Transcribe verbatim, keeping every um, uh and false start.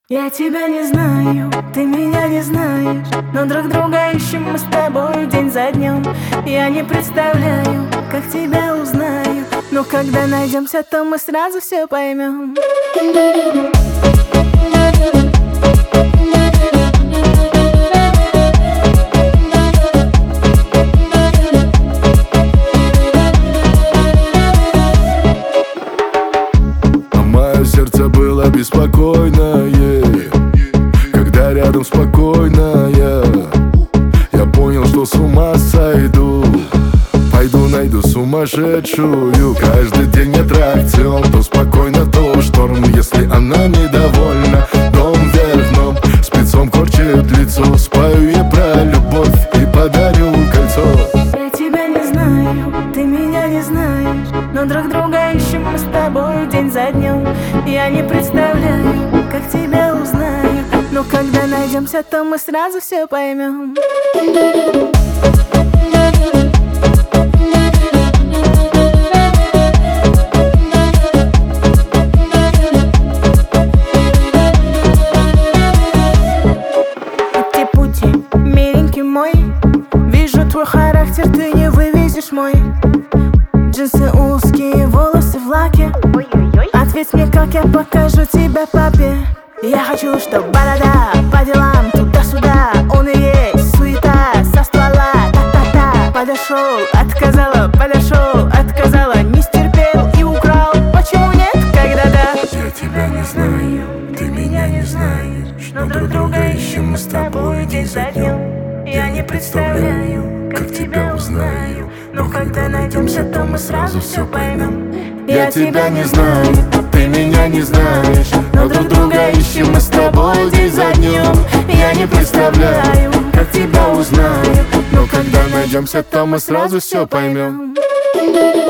Я тебя не знаю, ты меня не знаешь, но друг друга ищем мы с тобой день за днем. Я не представляю, как тебя узнаю, но когда найдемся, то мы сразу все поймем. Сердце было беспокойное, когда рядом спокойная. Я понял, что с ума сойду. Пойду найду сумасшедшую. Каждый день аттракцион, то спокойно, то шторм. Если она недовольна, дом вверх дном, спецом корчит лицо. Спою я про любовь и подарю кольцо. Я тебя не знаю, ты меня не знаешь, но друг друга ищем мы с тобой день за днем. Я не представляю, как тебя узнаю, но когда найдемся, то мы сразу все поймем. Пути-пути, миленький мой, вижу твой характер, ты не вывезешь мой. Джинсы узкие, волосы в лаке. Ответь мне, как я покажу тебя папе. Я хочу, чтоб борода по делам туда-сюда. Он и есть суета со ствола. Та-та-та. Подошел, отказала, подошел, отказала. Не стерпел и украл. Почему нет, когда да? Я тебя не знаю, ты меня не знаешь, но друг друга ищем мы с тобой день за днем. Я не представляю, как тебя узнаю, но когда найдемся, то мы сразу все поймем. Я тебя не знаю, ты меня не знаешь, но друг друга ищем мы с тобой день за днем. Я не представляю, как тебя узнаю, но когда найдемся, то мы сразу все поймем.